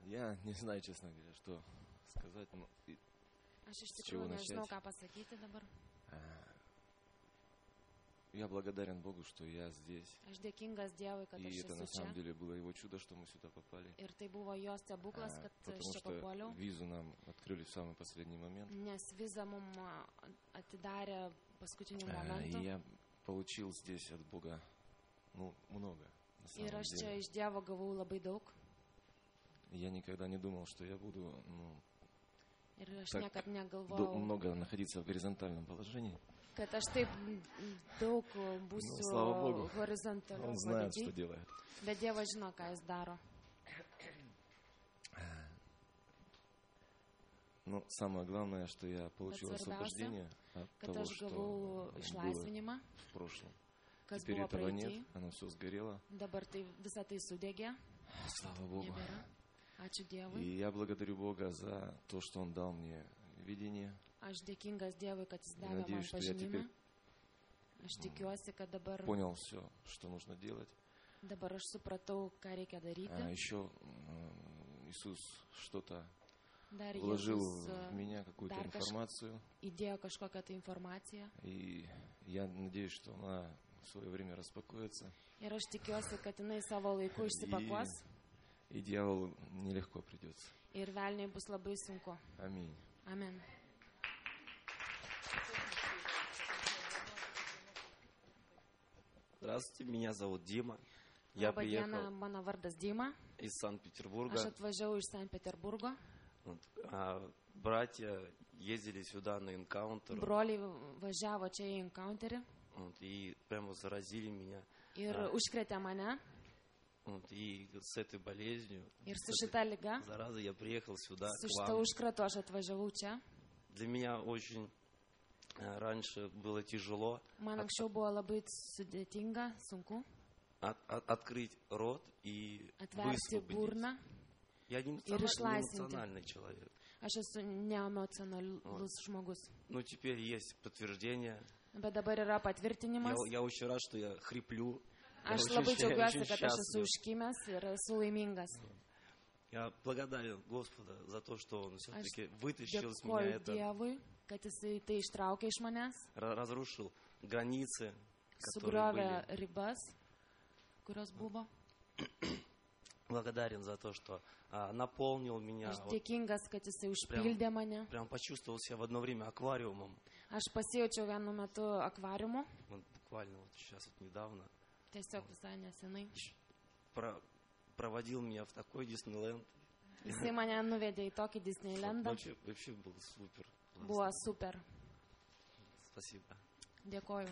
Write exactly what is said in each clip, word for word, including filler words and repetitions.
Я не знаю, честно говоря, что сказать, но и Aš iš с чего tikrųjų nežinau, начать. ką pasakyti dabar. А, Я благодарен Богу, что я здесь. Aš dėkingas Dievui, kad И aš это esu на čia. самом деле было его чудо, что мы сюда попали. Ir tai buvo jo stebuklas, А, kad aš Потому čia что papuoliau. визу нам открыли в самый последний момент. Nes vizą mum a, atidarė paskutiniu А, И momentu. я получил здесь от Бога, ну, много, на самом Ir aš čia деле. iš Dievo gavau labai daug. Я никогда не думал, что я буду ну, Ir aš Так, niekad до- negalvojau, много находиться в горизонтальном положении. kad aš taip daug Ну, būsiu слава Богу, horizontaliu Он знает, что padėty. делает. Bet Dievas žino, ką jis daro. Но самое главное, что я получил Bet svarbiausia, освобождение от Kad того, aš что gavau было išlaisvinimą, в прошлом. kas Теперь buvo этого нет, praeitį. оно все сгорело. Dabar tai visą tai sudegė, Слава Богу. nebėra. Ačiū Dievui. И я благодарю Бога за то, что Он дал мне видение. Aš dėkingas Dievui, kad jis И davė man надеюсь, что я теперь pažinimą. Aš tikiuosi, kad dabar, понял все, что нужно делать. dabar aš supratau, ką reikia А daryti. еще м, Иисус что-то Dar вложил Jėzus в e, меня, какую-то dar kaž- информацию. įdėjo kažkokią tai informaciją. И я надеюсь, что она в свое время распакуется. Ir aš tikiuosi, kad jinai savo laiku išsipakuos. И дьяволу нелегко придется. Ir velniai bus labai sunku. Аминь. Amen. Здравствуйте, меня зовут Дима. Я Labą dieną, приехал mano vardas Dima. из Aš Санкт-Петербурга. atvažiavau iš Sankt Peterburgo. Вот, а, братья ездили сюда на энкаунтер Broliai važiavo čia į encounterį вот, и прямо заразили меня. ir А. užkrėtė mane. Вот, и с этой болезнью, Ir su с šita этой liga, заразой я приехал сюда su к šita вам. užkratu aš atvažiavau čia. Для меня очень а, раньше было тяжело Man At- anksčiau buvo labai sudėtinga, sunku от- от- открыть рот и atverti высвободить. burną. Я не ir išlaisvinti. эмоциональный человек. Aš esu neemocionalus žmogus. Но теперь есть подтверждение. Bet dabar yra Я, patvirtinimas. я очень рад, что я хриплю. Я Aš очень labai ща- džiaugiuosi, очень kad aš esu счастлив. užkimęs ir esu laimingas. Я благодарен Господа за то, что Он Aš все-таки вытащил с меня dėkoju это, Dievui, kad jisai tai ištraukė iš manęs, ра- разрушил границы, которые sugriovė были. ribas, kurios buvo. Благодарен за то, что а, наполнил меня. Aš Вот dėkingas, kad jisai užpildė mane. прям почувствовал себя в одно время аквариумом. Aš pasijaučiau vienu metu akvariumu, Вот буквально вот сейчас вот недавно tiesiog visai nesenai. про- проводил меня в такой Диснейленд. Jisai mane nuvedė į tokį Disneylandą. Вообще, вообще было супер. классно. Buvo super. Спасибо. Dėkoju.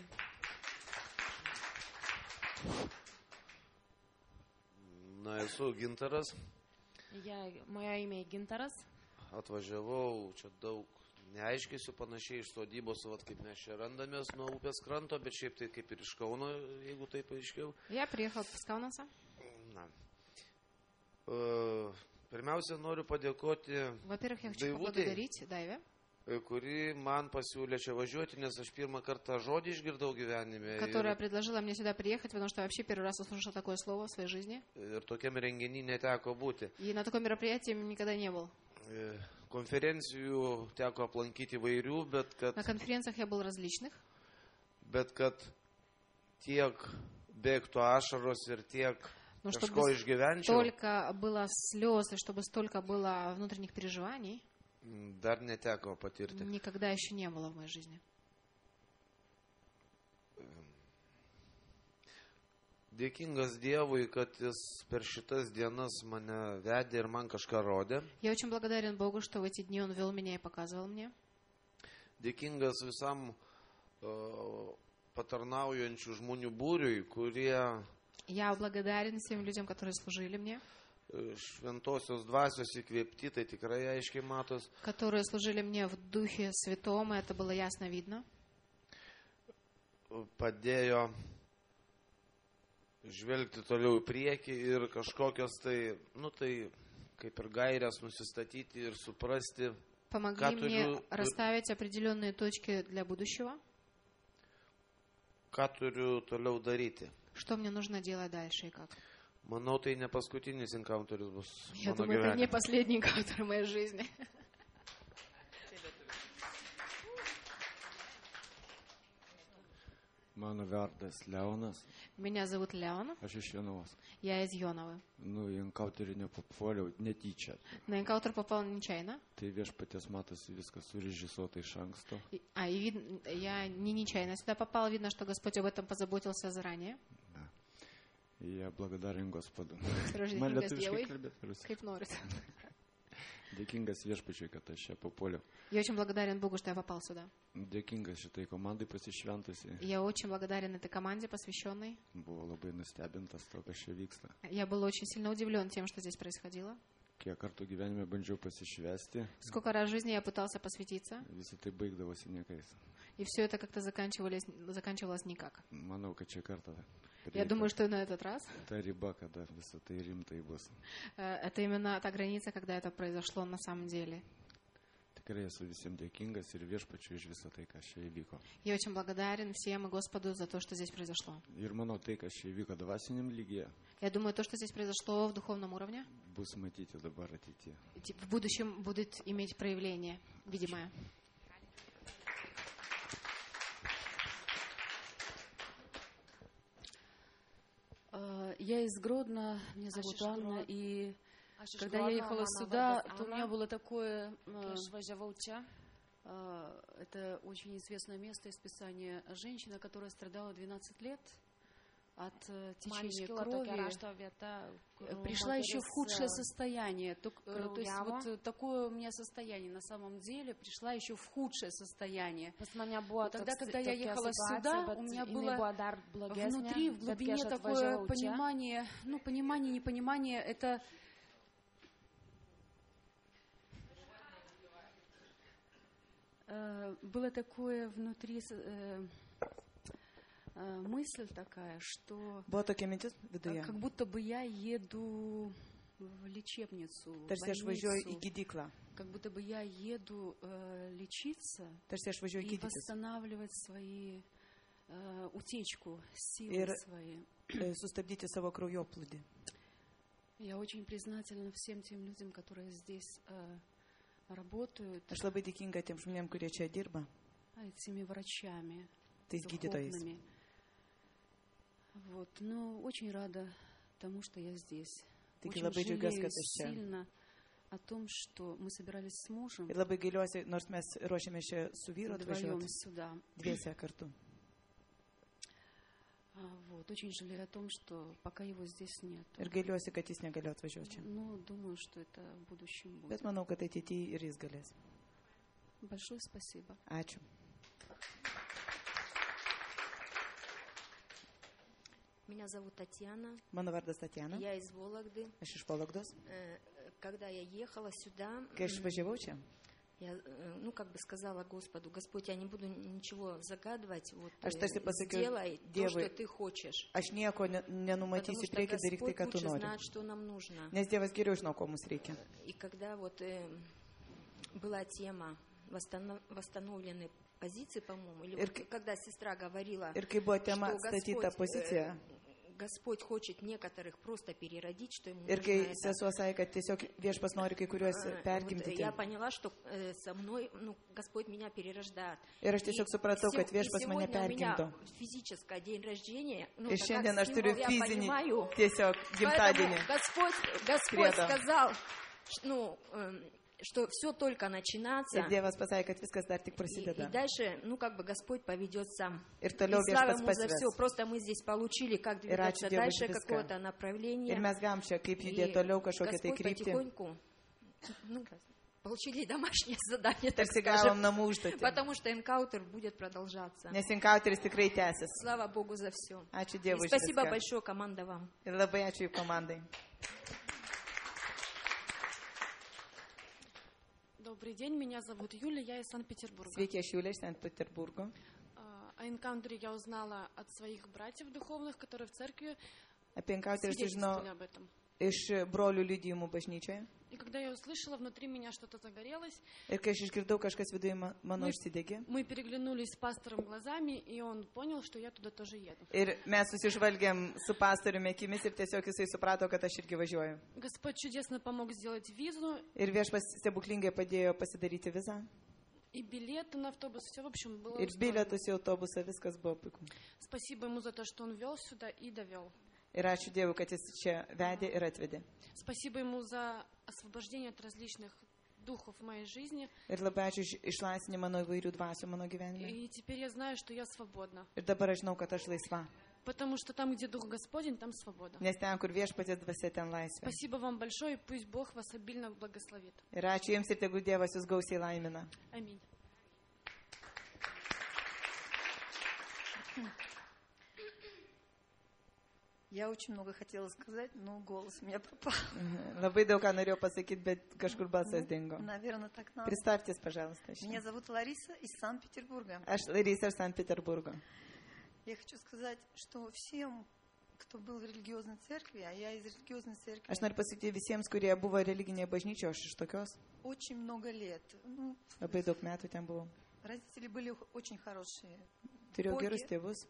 Na, esu Gintaras, Jie, mojo įmė Gintaras. atvažiavau čia daug, neaiškėsiu panašiai iš sodybos, vat, kaip mes čia randamės nuo upės kranto, bet šiaip tai kaip ir iš Kauno, jeigu taip aiškiau. Я приехал с Каунаса. Na. E, Pirmiausia, noriu padėkoti, Во-первых, я хочу Daivutei. поблагодарить Дайве, e, kuri man pasiūlė čia važiuoti, nes aš pirmą kartą žodį išgirdau gyvenime. которая Ir, предложила мне сюда приехать, потому что вообще первый раз услышал такое слово в своей жизни. ir tokiam renginį neteko būti. И на таком мероприятии никогда не был. E, Konferencijų teko aplankyti vairių, bet kad На конференциях я был различных, Bet kad tiek bėgtų ašaros ir tiek но kažko чтобы išgyvenčiau, столько было слез и чтобы столько было внутренних переживаний, m, dar neteko patirti. никогда еще не было в моей жизни. Dėkingas Dievui, kad Jis per šitas dienas mane vedė ir man kažką rodė. Я очень благодарен Богу, что в эти дни Он вел меня и показывал мне. Dėkingas visam uh, patarnaujančių žmonių būriui, kurie Я благодарен всем людям, которые служили мне, uh, šventosios dvasios įkvėpti, tai tikrai aiškiai matos, которые служили мне в Духе Святом, и это было ясно видно. uh, padėjo žvelgti toliau į priekį ir kažkokias tai, nu tai, kaip ir gairias nusistatyti ir suprasti, Помогли Ką мне turiu- расставить определенные точки для будущего, ką turiu toliau daryti. что мне нужно делать дальше и как. Manau, tai ne paskutinis encounteris bus Я mano думаю, это не gyvenime. последний энкаунтер в моей жизни. Mano vardas Leonas, Меня зовут Леон, aš iš Jonavos. я из Jonavы. Nu, į enkauterį nepapuoliau netyčа. На энкаунтер попал нечаянно. Tai viešpaties matosi viskas surežisuota iš anksto. И- А, и вид- я не нечаянно сюда попала. Видно, что Господь об этом позаботился заранее. Da. И я благодарен Господу. Осторожнее, Man Kingas, lietuviškai Dievui. kalbėti rusai. Kaip norit. Dėkingas viešpačiui, kad aš čia papuoliau. Я очень благодарен Богу, что я попал сюда. Dėkingas šitai komandai pasišventusi. Я очень благодарен этой команде, посвященной. Buvau labai nustebintas to, kas čia vyksta. Я был очень сильно удивлен тем, что здесь происходило. Kiek kartų gyvenime bandžiau pasišvesti, Сколько раз в жизни я пытался посвятиться, visą tai baigdavosi niekais. и все это как-то заканчивалось, заканчивалось никак. Manau, kad čia kartą Я думаю, что на этот раз ta riba, kada visą tai rimtai bus. э, это именно та граница, когда это произошло на самом деле. Tikrai esu visiems dėkingas ir viešpačiui iš visą tai, kas čia įvyko. Я очень благодарен всем и Господу за то, что здесь произошло. Ir manau, tai, kas čia įvyko dvasiniam lygyje, Я думаю, то, что здесь произошло в духовном уровне, bus matyti dabar ateityje. в будущем будет иметь проявление видимое. А, Я из Гродно, меня зовут из Анна, Гродно. и Aš iš когда я Grodno, ехала mano сюда, vardas то у Ana. меня было такое, Kai а, aš važiavau čia, а, это очень известное место из Писания, женщина, которая страдала двенадцать лет от э, man течения iškilo tokia крови, rašto vieta, э, kur пришла еще в moteris, худшее э, состояние. Ток- э, То есть крауляво. вот э, такое у меня состояние на самом деле, пришла еще в худшее состояние. pas mane buvo Вот тогда, toks- когда я tokia ехала situacija, сюда, bet у меня jinai было buvo dar blogesnė, Внутри, в bet kai глубине aš такое atvažiavau čia, понимание, ну, понимание, непонимание, это э, было такое внутри э, э, мысль такая, что Buvo tokia mintis э, viduje. как будто бы я еду в лечебницу, в Tarsi aš važiuoju į больницу, gydyklą. как будто бы я еду э, лечиться Tarsi aš važiuoju и gydytis. восстанавливать свои э, утечку, силы Ir- свои. e, Sustabdyti savo kraujoplūdį. Я очень признательна всем тем людям, которые здесь э, работают, Aš labai dėkinga tiem žmonėm, kurie čia dirba, этими врачами, tais gydytojais. духовными. Вот, но очень рада тому, что я здесь. Taigi Очень labai džiaugiuosi, жалею kad aš čia. сильно о том, что мы собирались с мужем Ir labai gailiuosi, nors mes ruošiame čia su vyru вдвоем atvažiuoti сюда. dviese kartu. А, вот, очень жалею о том, что пока его здесь нет. Ir gailiuosi, kad jis negalėjo atvažiuoti čia. Но думаю, что это в будущем будет. Bet manau, kad ateityje ir jis galės. Большое спасибо. Ačiū. Меня зовут Татьяна, Mano vardas Tatjana. я из Вологды. Aš iš Vologdos. Э, Когда я ехала сюда, Kai aš važiavau čia, я, э, ну, как бы сказала Господу: Господь, я не буду ничего загадывать, вот, Aš э, tarsi pasakiau сделай то, Dievui, что ты хочешь. aš nieko ne- Потому nenumatysiu что prieki, daryk tai, Господь ką tu лучше nori. знает, что нам нужно. Nes Dievas geriau žino, ko mums reikia. И когда вот э, была тема восстанов- восстановленной позиции, по-моему, или Ir вот kai- когда сестра говорила, Ir kai buvo tema что statyta Господь, pozicija, э, Господь хочет некоторых просто переродить, что ему ir нужно kai это. sesuo sakė, kad tiesiog viešpas nori kai kuriuos А, вот pergimdyti. я поняла, что э, со мной, ну, Господь меня перерождает. Ir aš tiesiog И supratau, kad сего- viešpas и mane сегодня у меня pergimdo. физическое день рождения. Ну, Ir так как šiandien aš turiu символ я fizinį понимаю. tiesiog gimtadienį. Поэтому Господь, Господь Credo. сказал, ш- ну, эм, что все только начинается. Ir Dievas pasakė, kad viskas dar tik И, и prasideda. дальше, ну, как бы Господь поведет сам. Ir И toliau слава viešpas Ему за все. pasves. Просто мы здесь получили, как Ir ačiū двигаться Dievui дальше, už viską. какое-то направление. Ir mes galim čia kaip И judėti toliau kažkokią tai Господь kryptį. потихоньку, ну, получили домашнее задание, так Tarsi скажем. gavom namų užduotį. Потому что энкаутер будет продолжаться. Nes inkauteris tikrai tęsis. Слава Богу за все. Ačiū И Dievui už спасибо viską. большое, команда, вам. Ir labai ačiū jų komandai. Добрый день, меня зовут Юля, я из Санкт-Петербурга. Sveiki, aš Julė iš Sankt-Peterburgo. А, О энкаунтере я узнала от своих братьев духовных, которые в церкви Apie inkauterį aš sužinau свидетельствовали об этом. iš brolių liudijimų bažnyčioje. И когда когда я услышала, внутри меня что-то загорелось. Ir kai aš išgirdau, kažkas viduje ma- mano užsidegė. Мы переглянулись с пастором глазами, и он понял, что я туда тоже еду. Ir mes susižvalgėm su pastoriumi akimis ir tiesiog jisai suprato, kad aš irgi važiuoju. Господь чудесно помог сделать визу Ir viešpas stebuklingai padėjo pasidaryti vizą. и билеты на автобус. Все, в общем, было Ir устроено. bilietus į autobusą, viskas buvo puiku. Спасибо ему за то, что он вел сюда и довел. Ir ačiū Dievui, kad jis čia vedė ir atvedė. Спасибо ему за освобождение от различных духов в моей жизни. Ir labai ačiū už išlaisvinimą nuo įvairių dvasių mano gyvenime. И теперь я знаю, что я свободна. Ir dabar aš žinau, kad aš laisva. Потому что там, где Дух Господень, там свобода. Nes ten, kur viešpatės dvasia, ten laisvė. Спасибо вам большое, и пусть Бог вас обильно благословит. Ir ačiū Jums ir tegul Dievas Jūs gausiai laimina. Аминь. Я очень много хотела сказать, но голос у меня пропал. Labai daug ką norėjau pasakyti, bet kažkur balsas dingo. Наверное, так надо. Представьтесь, пожалуйста. Меня зовут Лариса из Санкт-Петербурга. Aš Larisa iš Sankt-Peterburgo. Я хочу сказать, что всем, кто был в религиозной церкви, а я из религиозной церкви, Aš noriu pasakyti visiems, kurie buvo religinėje bažnyčioje, aš iš tokios. очень много лет. Ну, Labai daug metų ten buvau. родители были очень хорошие. Turėjau Bogi. gerus tėvus.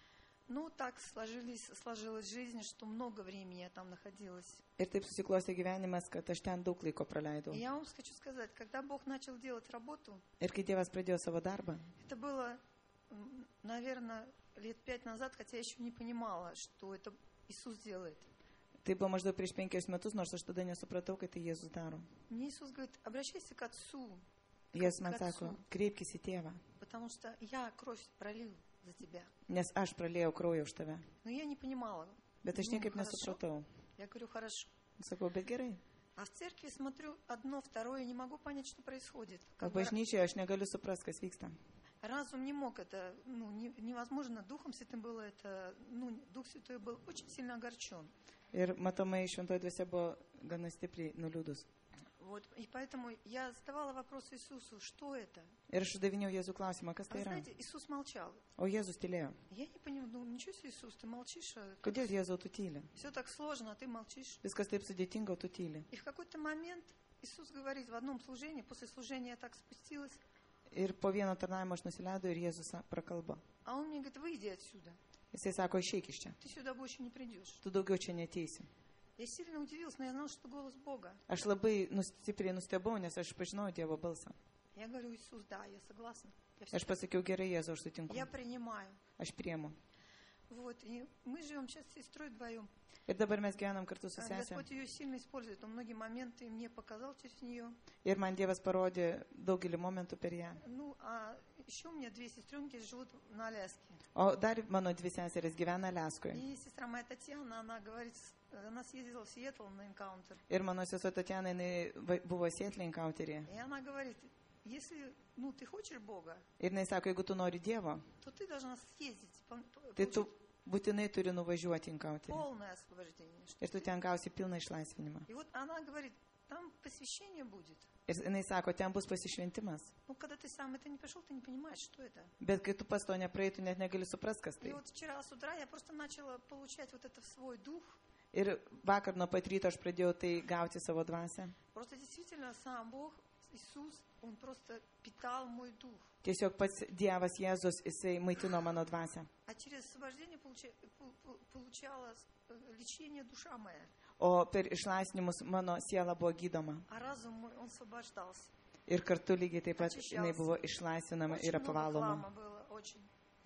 Ну, так сложились, сложилась жизнь, что много времени я там находилась. Ir taip susiklostė gyvenimas, kad aš ten daug laiko praleidau. И я вам хочу сказать, когда Бог начал делать работу, Ir kai Dievas pradėjo savo darbą, это было, м, наверное, лет пять назад, хотя я еще не понимала, что это Иисус делает. tai buvo maždaug prieš penkerius metus, nors aš tada nesupratau, kad tai Jėzus daro. Мне Иисус говорит, обращайся к Отцу, Jėzus man Kad sako, su- kreipkis į tėvą, потому что я кровь пролил за тебя. nes aš praliejau kraują už tave. Но я не понимала. Bet aš Ну, niekaip хорошо. nesupratau. Я говорю, хорошо. Sakau, bet gerai. А в церкви смотрю одно, второе, не могу понять, что происходит. O Как бы bažnyčioje aš negaliu suprasti, kas vyksta. разум не мог это, ну, не- невозможно. Духом Святым было это, ну, Дух Святой был очень сильно огорчен. Ir matomai, šventoji dvasia buvo gana stipriai nuliūdus. Вот, и поэтому я задавала вопрос Иисусу, что это? Ir aš uždavinėjau Jėzų klausimą, kas А tai вы yra. знаете, Иисус молчал. O Jėzus tylėjo. Я не понимаю, ну, ничего себе, Иисус, ты молчишь, Kodėl Jėzau tu tyli? все так сложно, а ты молчишь. Viskas taip sudėtinga, o tu tyli. И в какой-то момент Иисус говорит в одном служении, после служения я так спустилась, Ir po vieno tarnavimo aš nusileidau ir Jėzus sa- prakalbo. а он мне говорит, выйди отсюда, Jisai sako, išeik iš čia. ты сюда больше не придешь. Tu daugiau čia neteisi. Я сильно удивилась, но я знала, что это голос Бога. Aš labai nus- stipriai nustebau, nes aš pažinojau Dievo balsą. Я говорю, Иисус, да, я согласна. Я, всё Aš pasakiau, gerai, Jėzau, aš sutinku. я принимаю. Aš priemu. Вот, и мы живем сейчас с сестрой вдвоем. Ir dabar mes gyvenam kartu su А sesė. Господь ее сильно использует, он многие моменты мне показал через нее. Ir man Dievas parodė daugelį momentų per ją. Ну, а еще у меня две сестренки живут на Аляске. O dar mano dvi seserys gyvena Aliaskoje. И сестра моя Татьяна, она говорит, с- она съездила в Сиэтл на энкаунтер. Ir mano sesuo Tatjana, jinai va- buvo Sietlė enkauteryje. И она говорит, если, ну, ты хочешь Бога, Ir jinai sako, jeigu tu nori Dievo, то ты должна съездить, пом- tai получить tu būtinai turi nuvažiuoti į enkauterį. полное освобождение. Что Ir tu ты- ten gausi pilną išlaisvinimą. И вот она говорит, там посвящение будет. Ir jinai sako, ten bus pasišventimas. Ну, когда ты сам это не прошел, ты не понимаешь, что это. Bet kai tu pas to nepraeitų, net negali suprasti, kas И tai. вот вчера с утра я просто начала получать вот это в свой дух. Ir vakar nuo pat ryto aš pradėjau tai gauti savo dvasę. Просто действительно сам Бог, Иисус, Он просто питал мой дух. Tiesiog pats Dievas Jėzus, jisai maitino mano dvasę. А через освобождение получа- пол- пол- получала э, лечение душа моя. O per išlaisvinimus mano siela buvo gydoma. А разум мой, он освобождался. Ir kartu lygiai taip pat Ačiū jinai Dievui. buvo išlaisvinama Очень ir много apvaloma. хлама было, очень.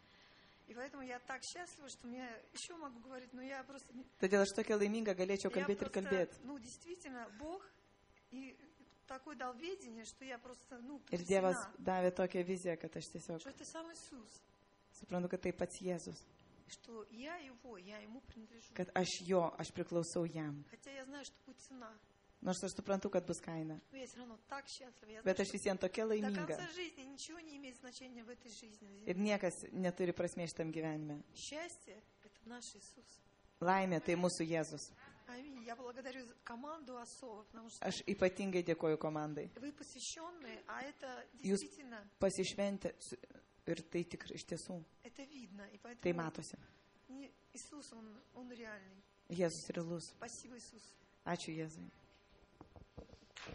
И поэтому я так счастлива, что мне еще могу говорить, но я просто... не- Todėl aš tokia laiminga galėčiau я kalbėti ir просто, kalbėti. ну, действительно, Бог и такое дал видение, что я просто, ну, Ir Dievas потрясена, davė tokią viziją, kad aš tiesiog что это сам Иисус, suprantu, kad tai pats Jėzus. что я Его, я Ему принадлежу. Kad aš jo, aš priklausau jam. Хотя я знаю, что будет цена, Nors aš suprantu, kad bus kaina. но я все равно так счастлива. Я Bet знаю, aš vis vien tokia что до laiminga. конца жизни ничего не имеет значения в этой жизни. Ir niekas neturi prasmės šitam gyvenime. Счастье – это наш Иисус. Laimė tai mūsų Jėzus. Аминь. Я благодарю за команду особо, потому что Aš ypatingai dėkoju komandai. вы посвященные, а это Jūs действительно, pasišventę su- ir tai tikrai iš tiesų, это видно. И tai поэтому matosi. не- Иисус, он, он реальный. Jėzus realus. Спасибо, Иисус. Ačiū Jėzui.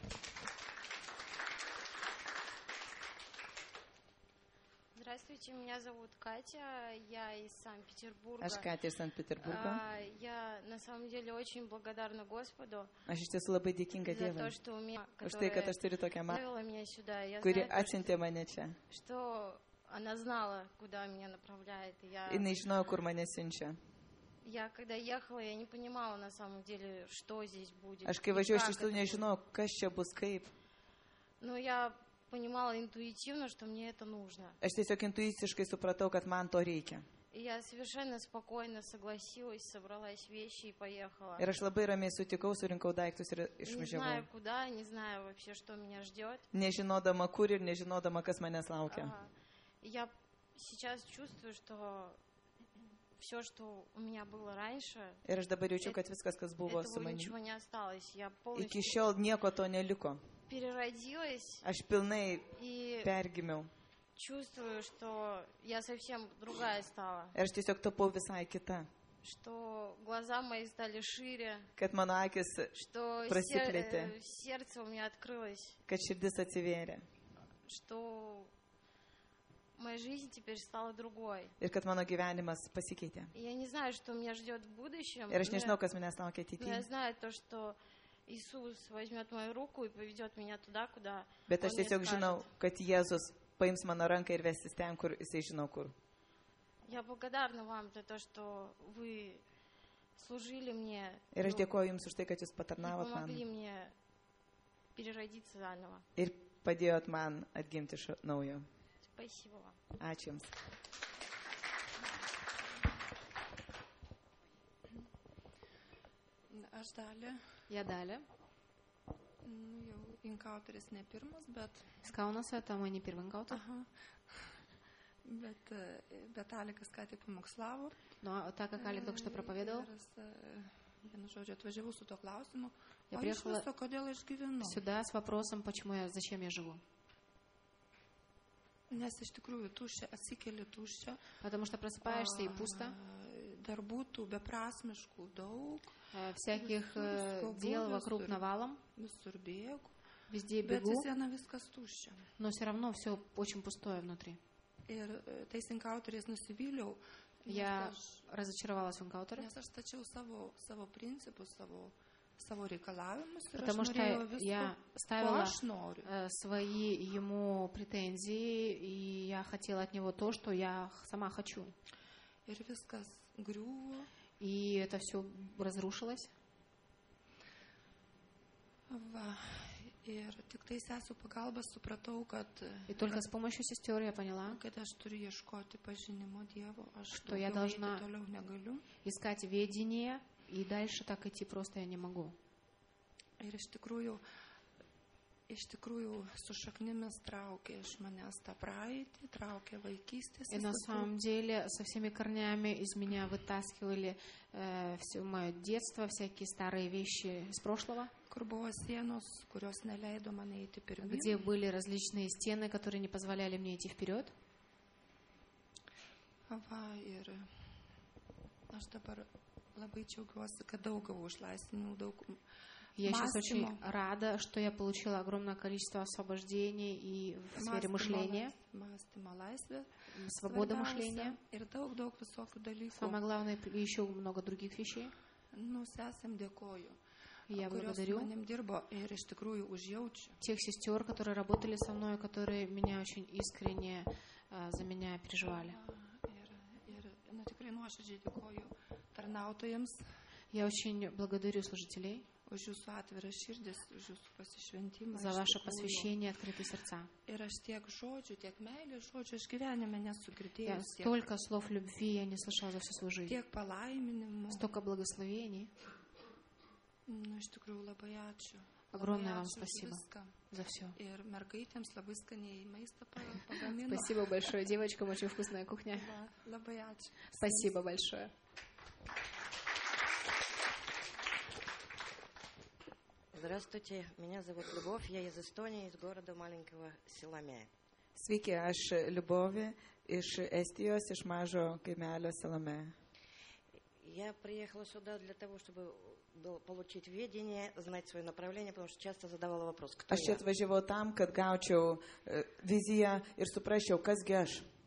Здравствуйте, меня зовут Катя, я из Санкт-Петербурга. Aš Katė iš Sankt-Peterburgo. А, Я на самом деле очень благодарна Господу Aš iš tiesų labai dėkinga за Dievui то, что у меня, už tai, kad которая aš turiu tokią mamą, привела меня сюда. Я kuri знаю, то, atsiuntė mane čia. что она знала, куда меня направляет. И я, Jis žinojo, kur mane siunčia. я когда ехала, я не понимала на самом деле, что здесь будет. Aš kai и važiuoju, iš как tiesų это nežinau, kas čia bus, kaip. будет. Но я понимала интуитивно, что мне это нужно. Aš tiesiog intuiciškai supratau, kad man to reikia. И я совершенно спокойно согласилась, собралась вещи и поехала. Ir aš labai ramiai sutikau, surinkau daiktus ir Не išvažiavau. знаю куда, не знаю вообще, что меня ждет. Nežinodama kur ir nežinodama, kas manęs laukia. Ага. Я сейчас чувствую, что все, что у меня было раньше, Ir aš dabar jaučiu, kad viskas, kas buvo su этого manimi, ничего не осталось. Я iki полностью šiol nieko to neliko. переродилась Aš pilnai и pergimiau. чувствую, что я совсем другая стала, Ir aš tiesiog tapau visai kita. что глаза мои стали шире, Kad mano akis, что просветлите. сер- э, сердце у меня открылось, kad širdis atsivėrė. что моя жизнь теперь стала другой. Ir kad mano gyvenimas pasikeitė. И я не знаю, что меня ждет в будущем, Ir aš но я- nežinau, kas manęs laukia но я ateityje. знаю то, что Иисус возьмет мою руку и поведет меня туда, куда Bet aš Он мне tiesiog скажет. žinau, kad Jėzus paims mano ranką ir vesis ten, kur jisai žino kur. Я благодарна вам за то, что вы служили мне Ir aš и dėkoju Jums už tai, kad Jūs и patarnavot помогли man мне переродиться заново. ir padėjot man atgimti iš naujo. Спасибо вам. Ačiū Jums. Aš dalį, Я Даля. nu, jau inkauteris ne pirmas, bet, Из Каунаса, это мой не первый инкаутер. aha, bet, e, bet Alikas ką tik pamokslavo. Но так как Алик только что проповедовал, Ir jis, e, vienu žodžiu, atvažiavau su to klausimu. Я O iš приехала viso, kodėl aš gyvenu? сюда с вопросом, почему я, зачем я живу. Nes iš tikrųjų tuščia, atsikeli tuščia. Потому что просыпаешься и пусто. A, Darbų tų beprasmiškų daug, Э, Всяких э, Скобу дел вокруг visur. навалом. visur bėgu. Везде Bet бегу, vis viena viskas tuščia. но все равно все очень пустое внутри. Ir e, tais inkauteriais nusivyliau. nes Я aš- разочаровалась в инкаутере, Nes aš stačiau savo, savo principus, savo, savo reikalavimus ir потому aš что norėjau visko, я ko ставила aš noriu. э, свои ему претензии, и я хотела от него то, что я х- сама хочу. Ir viskas griuvo. И это все разрушилось. Va. Ir tik tai sesų pagalba supratau, kad, И только с помощью сестер я поняла, kad aš turiu ieškoti pažinimo Dievo. Aš Что я daugiau eiti должна- toliau negaliu. искать ведение, и дальше так идти просто я не могу. Ir iš tikrųjų, iš tikrųjų su šaknimis traukė iš manęs tą praeitį, traukė vaikystės. И на visokių- самом деле со всеми корнями из меня вытаскивали э, все мое детство, всякие старые вещи из прошлого, kur buvo sienos, kurios neleido man eiti pirmyn. где были различные стены, которые не позволяли мне идти вперед. Va, ir aš dabar labai džiaugiuosi, kad daug gavau išlaisvinimų, daug Я сейчас очень mąstymo, рада, что я получила огромное количество освобождений и в сфере mąstymo мышления, lais- mąstymo laisvė, свобода svarbiausia, мышления. ir daug, daug visokių dalykų. Самое главное, и еще много других вещей. Nu, sesėm dėkoju, И я kurios su благодарю manim dirbo ir iš tikrųjų užjaučiu. тех сестер, которые работали со мной, которые меня очень искренне э, за меня переживали. Ir, ir nu, tikrai nuoširdžiai dėkoju tarnautojams Я очень благодарю служителей už jūsų atvirą širdis, už jūsų pasišventimą. за iš ваше tikrųjų. посвящение, открытые сердца. Ir aš tiek žodžių, tiek meilės žodžių aš gyvenime nesu Я girdėjus, tiek, столько слов любви я не слышала за всю свою жизнь. tiek palaiminimų. Столько благословений. Nu, iš tikrųjų labai ačiū. Огромное Labai вам ačiū už спасибо viską. за все. Ir mergaitėms labai skaniai maistą pa- pagamino. Спасибо большое девочкам, очень вкусная кухня. Va, labai ačiū. Спасибо большое. Здравствуйте, меня зовут Любовь, я из Эстонии, из города маленького Силаме. Sveiki, aš Liubovė iš Estijos, iš mažo kaimelio Salome. Я приехала сюда для того, чтобы был- получить ведение, знать свое направление, потому что часто задавала вопрос, кто Aš čia я. atvažiavau tam, kad gaučiau e, viziją ir suprasčiau, kasgi aš.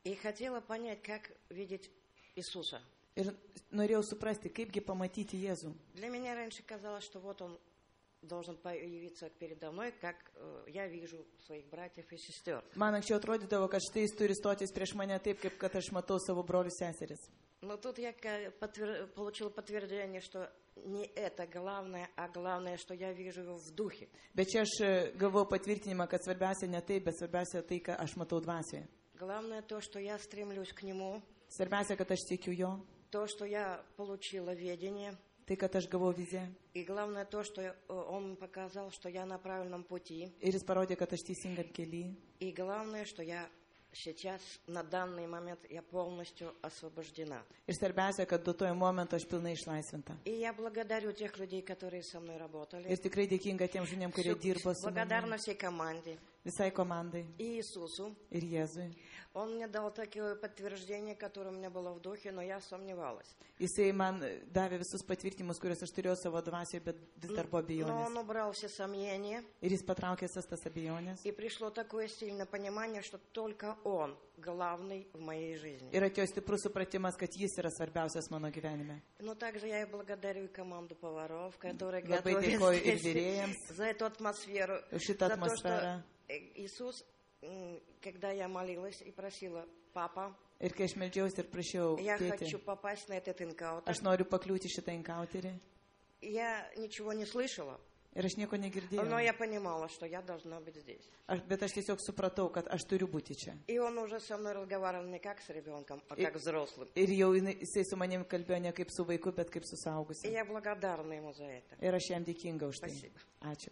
И хотела понять, как видеть Иисуса. Ir norėjau suprasti, kaipgi pamatyti Jėzų. Для меня раньше казалось, что вот он должен появиться передо мной, как э, я вижу своих братьев и сестер. Man anksčiau atrodydavo, kad štai jis turi stotis prieš mane taip, kaip kad aš matau savo brolius seseris. Но тут я подтвер... получила подтверждение, что не это главное, а главное, что я вижу его в духе. Bet čia aš gavau patvirtinimą, kad svarbiausia ne tai, bet svarbiausia tai, ką aš matau dvasioje. Главное то, что я стремлюсь к нему. Svarbiausia, kad aš siekiu jo. То, что я получила видение. Tai, kad aš gavau viziją. И главное то, что он показал, что я на правильном пути. Ir jis parodė, kad aš teisingam kely. И главное, что я сейчас, на данный момент, я полностью освобождена. Ir svarbiausia, kad duotuoju momentu aš pilnai išlaisvinta. И я благодарю тех людей, которые со мной работали. Ir tikrai dėkinga tiem žmonėm, kurie dirbo su manimi. Благодарна всей команде. Visai komandai. И Иисусу. Ir Jėzui. Он мне дал такое подтверждение, которое у меня было в духе, но я сомневалась. Jisai man davė visus patvirtinimus, kuriuos aš turėjau savo dvasioje, bet vis dar buvo abejonės. Но он убрал все сомнения. Ir jis patraukė visas tas abejonės. И пришло такое сильное понимание, что только он главный в моей жизни. Ir atėjo stiprus supratimas, kad jis yra svarbiausias mano gyvenime. Но также я и благодарю и команду поваров, которые Labai готовят dėkoju ir virėjams за эту атмосферу, už šitą за то, что atmosferą. Иисус, когда я молилась и просила, папа, Ir kai aš meldžiausi ir prašiau, я tėti, хочу попасть на этот энкаутер, aš noriu pakliūti šitą enkauterį. я ничего не слышала, Ir aš nieko negirdėjau. но я понимала, что я должна быть здесь. Aš, bet aš tiesiog supratau, kad aš turiu būti čia. И он уже со мной разговаривал не как с ребенком, а как взрослым. Ir jau jinai- jisai su manim kalbėjo ne kaip su vaiku, bet kaip su И suaugusiu. я благодарна ему за это. Ir aš jam dėkinga už tai. Спасибо. Ačiū.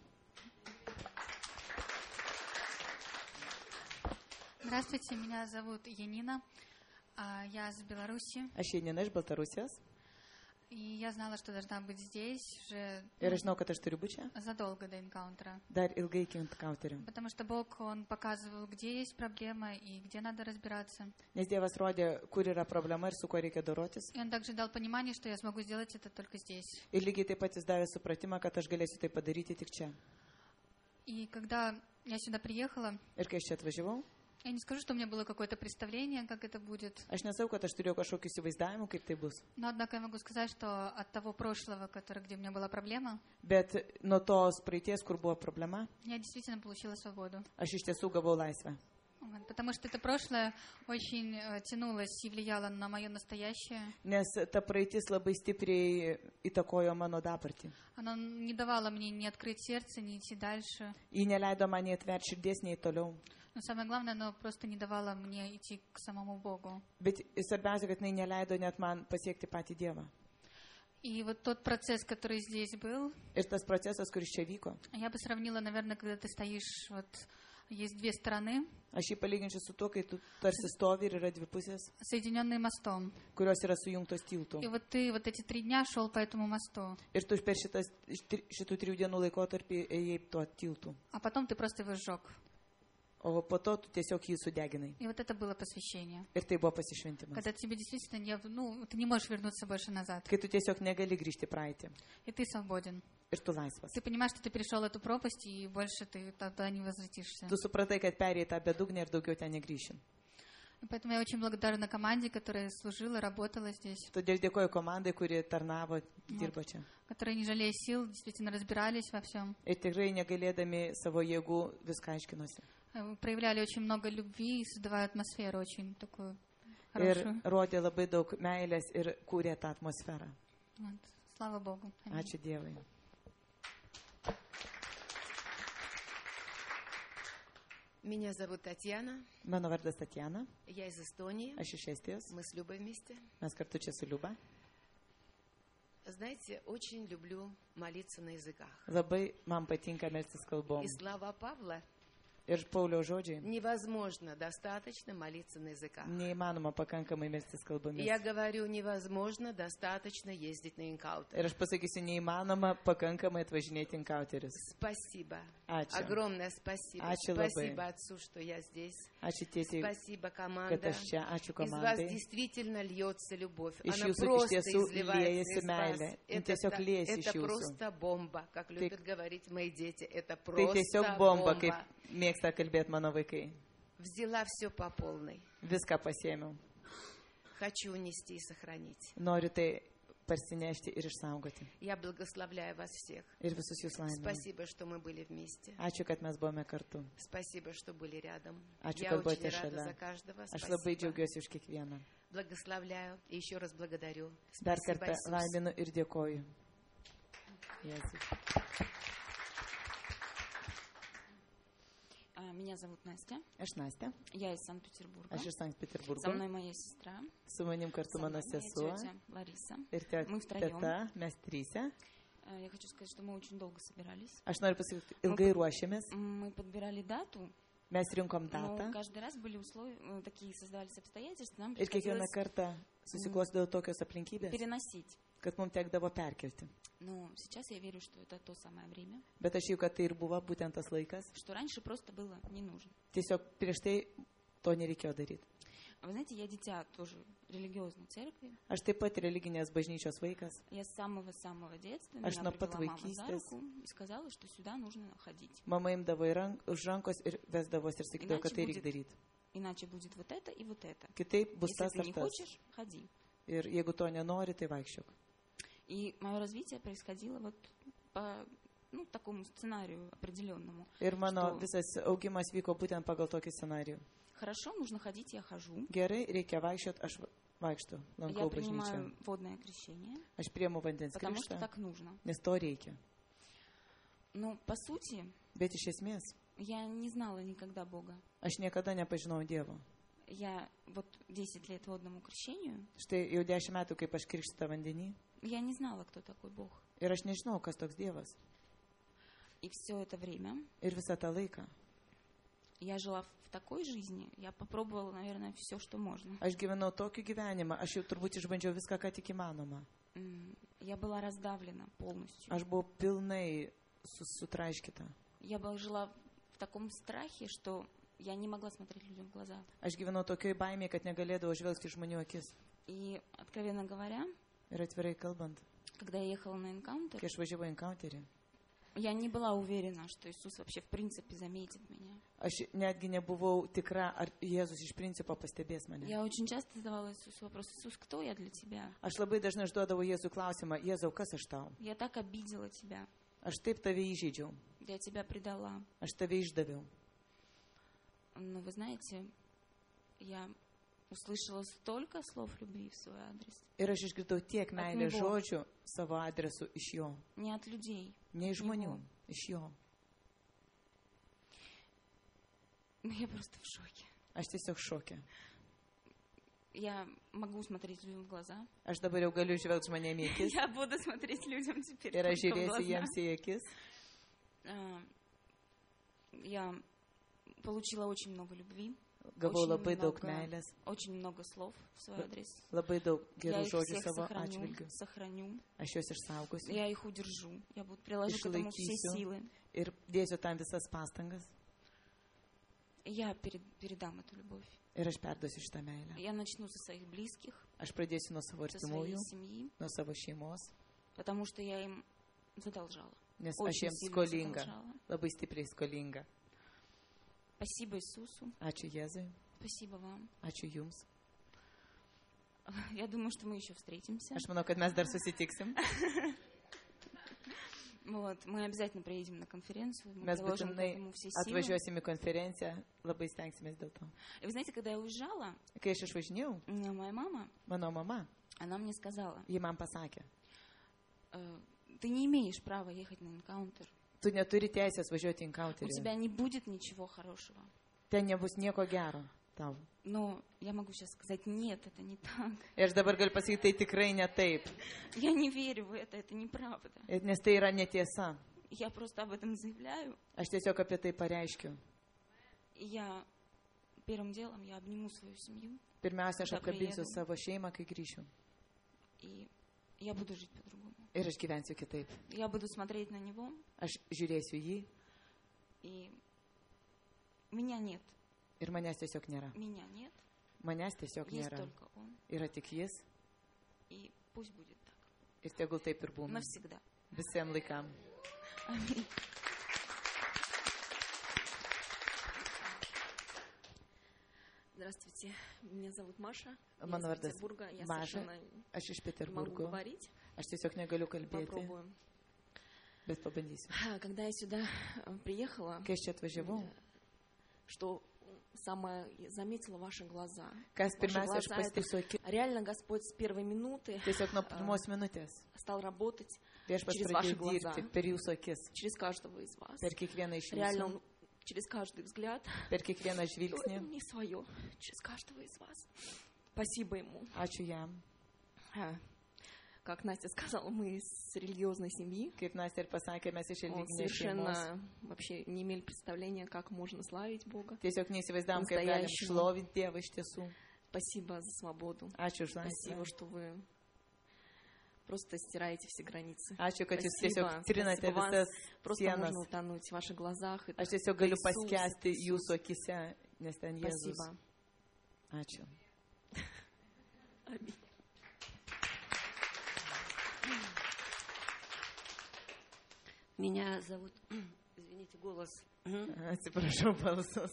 Здравствуйте, меня зовут Янина, а, я из Беларуси, Aš Janina iš Baltarusijos. и я знала, что должна быть здесь уже Ir aš žinau, kad aš turiu būti čia. задолго до энкаунтера. Dar ilgai iki enkauterio. Потому что Бог, Он показывал, где есть проблема и где надо разбираться. Nes Dievas rodė, kur yra problema ir su kuo reikia dorotis. И Он также дал понимание, что я смогу сделать это только здесь. Ir lygiai taip pat jis davė supratimą, kad aš galėsiu tai padaryti tik čia. И когда я сюда приехала, Ir kai aš čia atvažiavau, я не скажу, что у меня было какое-то представление, как это будет. aš nesau, kad aš turėjau kažkokį įsivaizdavimą, kaip tai bus. Но, однако, я могу сказать, что от того прошлого, который, где у меня была проблема, Bet nuo tos praeities, kur buvo problema, я действительно получила свободу. aš iš tiesų gavau laisvę. Вот, потому что это прошлое очень э, тянулось и влияло на мое настоящее. Nes ta praeitis labai stipriai įtakojo mano dabartį. Оно не давало мне ни открыть сердце, ни идти дальше. Ji neleido man nei atverti širdies, nei toliau. Но самое главное, оно просто не давало мне идти к самому Богу. Bet svarbiausia, kad jinai neleido net man pasiekti patį Dievą. И вот тот процесс, который здесь был, Ir tas procesas, kuris čia vyko, я бы сравнила, наверное, когда ты стоишь, вот есть две стороны, aš jį palyginčiau su tuo, kai tu tarsi stovi ir yra dvi pusės, соединенные мостом. kurios yra sujungtos tiltų. И вот ты вот эти три дня шел по этому мосту, Ir tu per šitas, šitų trijų dienų laikotarpį ėjai tuo tiltų. а потом ты просто его сжег. O po to tu tiesiog jį sudeginai. И вот это было посвящение. Ir tai buvo pasišventimas. Когда тебе действительно не, ну, ты не можешь вернуться больше назад. Kai tu tiesiog negali grįžti praeitį. И ты свободен. Ir tu laisvas. Ты понимаешь, что ты перешел эту пропасть, и больше ты туда не возвратишься. Tu supratai, kad perėjai tą bedugnę ir daugiau ten negrįši. И поэтому я очень благодарна команде, которая служила, работала здесь. Todėl dėkoju komandai, kuri tarnavo, dirbo čia. Которые, не жалея сил, действительно разбирались во всем. Ir tikrai negalėdami savo jėgų viską aiškinosi. Проявляли очень много любви и создавая атмосферу очень такую Ir хорошую. rodė labai daug meilės ir kūrė tą atmosferą. Вот. Слава Богу. Аминь. Ačiū Dievui. Меня зовут Татьяна. Mano vardas Tatjana. Я из Эстонии. Aš iš Estijos. Мы с Любой вместе. Mes kartu čia su Liuba. Знаете, очень люблю молиться на языках. Labai man patinka melstis kalbom. И слова Павла Ir Pauliaus žodžiai. невозможно достаточно молиться на языках. Neįmanoma pakankamai melstis kalbomis. Я говорю, невозможно достаточно ездить на энкаутер. Ir aš pasakysiu, neįmanoma pakankamai atvažinėti enkauterius. Спасибо. Ačiū. Огромное спасибо. Ačiū labai. Спасибо Отцу, что я здесь. Ačiū tėtei, Спасибо, команда. kad aš čia. Ačiū Из вас komandai. действительно льется любовь. Iš Она jūsų iš просто tiesų изливается liejasi из вас. meilė. Jin Это, tiesiog та- liejasi iš это jūsų. просто бомба, как любят говорить мои дети. Это Tai просто tiesiog bomba, kaip бомба. mėgsta kalbėti mano vaikai. Взяла все по полной. Viską pasiėmiau. Хочу унести и сохранить. Noriu tai parsinešti ir išsaugoti. Я благословляю вас всех. Ir visus jūs laiminu. Спасибо, что мы были вместе. Ačiū, kad mes buvome kartu. Спасибо, что были рядом. Ačiū, Я kad очень buvote рада šalia. за каждого. Aš Спасибо. labai džiaugiuosi už kiekvieną. Благословляю и еще раз благодарю. Dar Спасибо, kartą Иисус. laiminu ir dėkoju. Jėzus. А, Меня зовут Настя. Aš Настя. Я из Санкт-Петербурга. Aš iš Sankt-Peterburgo. Со мной моя сестра. Su manim kartu Со mano мной моя sesuo тетя Лариса. ir te- Мы втроем. teta, mes trysia. А, Я хочу сказать, что мы очень долго собирались. Aš noriu pasakyti, Мы ilgai под- ruošėmės, Мы подбирали дату, mes rinkom но datą каждый раз были условия, э, такие создавались обстоятельства, нам ir kiekvieną приходилось kartą susiklostydavo tokios aplinkybės, переносить. kad mums tekdavo perkelti. Но сейчас я верю, что это то самое время, Bet aš jau, kad tai ir buvo būtent tas laikas, что раньше просто было не нужно. tiesiog prieš tai to nereikėjo daryti. А вы знаете, я дитя тоже религиозной церкви. Aš taip pat religinės bažnyčios vaikas. Я с самого-самого детства Aš меня nuo pat привела мама за vaikystės руку и сказала, что сюда нужно ходить. mama imdavo į rank, už rankos ir vesdavosi ir sakydavo, kad Иначе tai будет, reikia daryti. иначе будет вот это и вот это. Kitaip bus Если tas ты ar не tas. хочешь, ходи. Ir jeigu to nenori, tai vaikščiok. И мое развитие происходило вот по ну, такому сценарию определенному. Ir mano что visas augimas vyko būtent pagal tokį scenarijų. Хорошо, нужно ходить, я хожу. Gerai, reikia vaikščiot, aš va- vaikštau, Я lankau принимаю bažnyčią. водное крещение, Aš priemu vandens потому что krikštą, так нужно. nes to reikia. Но по сути, Bet iš esmės, я не знала никогда Бога. aš niekada nepažinau Dievo. Я вот десять лет водному крещению, Štai jau dešimt metų, kaip aš krikštą vandenį, я не знала, кто такой Бог. ir aš nežinau, kas toks Dievas. И все это время Ir visą tą laiką. я жила в такой жизни, я попробовала, наверное, все, что можно. Aš gyvenau tokį gyvenimą, aš jau turbūt išbandžiau viską, ką tik įmanoma. М, Я была раздавлена полностью. Aš buvau pilnai su- sutraiškyta. Я была жила в таком страхе, что я не могла смотреть людям в глаза. Aš gyvenau tokioj baimėje, kad negalėdavau žvelgti į žmonių akis. И, откровенно говоря, Ir atvirai kalbant, когда я ехала на энкаунтер, kai aš važiavau į encounterį, я не была уверена, что Иисус вообще в принципе заметит меня. aš netgi nebuvau tikra, ar Jėzus iš principo pastebės mane. Я очень часто задавала Иисусу вопрос: Иисус, кто я для Тебя? Aš labai dažnai užduodavau Jėzui klausimą, Jėzau, kas aš tau? Я так обидела Тебя, Aš taip tave įžeidžiau, я Тебя предала. aš tave išdaviau. Но вы знаете, я услышала столько слов любви в свой адрес. Ir aš išgirdau tiek meilės него. žodžių savo adresu iš jo. Не от людей. Ne iš от žmonių, него. iš jo. Ну, я просто в шоке. Aš tiesiog šokė. Я могу смотреть людям в глаза. Aš dabar jau galiu žvelgti žmonėm į akis. Я буду смотреть людям теперь Ir aš только в žiūrėsiu глаза. jiems į akis. А, Я получила очень много любви. Gavau очень labai daug много- meilės, Очень много слов в свой адрес. labai daug Я gerų их žodžių всех savo сохраню, atžvilgiu. сохраню. Aš juos išsaugosiu Я их удержу. Я буду приложить к этому все Išlaikysiu. силы. ir dėsiu tam visas pastangas И Я перед- передам эту любовь. ir aš perduosiu šitą meilę. Я начну со своих близких, Aš pradėsiu nuo savo со своей artimųjų, семьи, nuo savo šeimos, потому что я им задолжала. nes aš Очень jiems сильно skolinga, задолжала. labai stipriai skolinga. Спасибо Иисусу. Ačiū Jėzui, Спасибо вам. ačiū Jums. Я думаю, что мы еще встретимся. Aš manau, kad mes dar susitiksim. Вот, мы обязательно приедем на конференцию, мы Mes приложим к būtinai этому все силы. atvažiuosim į konferenciją, labai stengsimės dėl to. И вы знаете, когда я уезжала, Kai aš išvažinėjau, м, моя мама, mano mama, она мне сказала: ji man pasakė, «Э, ты не имеешь права ехать на энкаунтер. tu neturi teisės važiuoti į У encounterį. тебя не будет ничего хорошего. Ten nebus nieko gero tau. Но я могу сейчас сказать: нет, это не так. Ir aš dabar galiu pasakyti, tai tikrai ne taip, Я не верю в это, это неправда. Ir nes tai yra netiesa. Я просто об этом заявляю. Aš tiesiog apie tai pareiškiu. И я первым делом я обниму свою семью. Pirmiausia, aš когда apkabinsiu приеду, savo šeimą, kai grįšiu. И я буду жить по-другому. Ir aš gyvensiu kitaip. Я буду смотреть на него, Aš žiūrėsiu jį и меня нет. ir manęs tiesiog nėra. Меня нет. Manęs tiesiog Есть nėra. только он. Yra tik jis И пусть будет так. ir tegul taip ir būna. Навсегда. Visiems laikam. Аминь. Здравствуйте, меня зовут Маша, я Mano из vardas Петербурга, я Maža, совершенно aš iš не могу Peterburgo. говорить. Aš tiesiog negaliu kalbėti, Попробую. bet pabandysiu. Когда я сюда э, приехала, Kai aš čia atvažiavau, что самое я заметила ваши глаза. kas Ваши pirmiausia, aš глаза, это pastebėjau akis, реально Господь с первой минуты tiesiog nuo э, pirmos minutės. стал работать Viešpats через ваши pradėjo глаза, dirbti per jūsų akis, через каждого из вас. per kiekvieną iš Реально jūsų, он через каждый взгляд, per kiekvieną ой, žvilgsnį. не свое, через каждого из вас. Спасибо ему. Ačiū jam. А, Как Настя сказала, мы из религиозной семьи. Kaip Nastė ir pasakė, mes iš Он religinės šeimos. совершенно вообще не имели представления, как можно славить Бога. Tiesiog neįsivaizdavom, kaip galim Настоящему. šlovinti Dievą iš tiesų. Спасибо за свободу. Ačiū už Спасибо, laisvę. что вы просто стираете все границы. Ačiū, kad jūs Спасибо. tiesiog trinate Спасибо вас. visas Просто sienas. можно утонуть в ваших глазах. Это Aš tiesiog galiu Иисус, paskęsti Иисус. jūsų akise, nes ten Jėzus. Спасибо. Ačiū. Аминь. Меня зовут, извините, голос. Atsiprašau, balsas.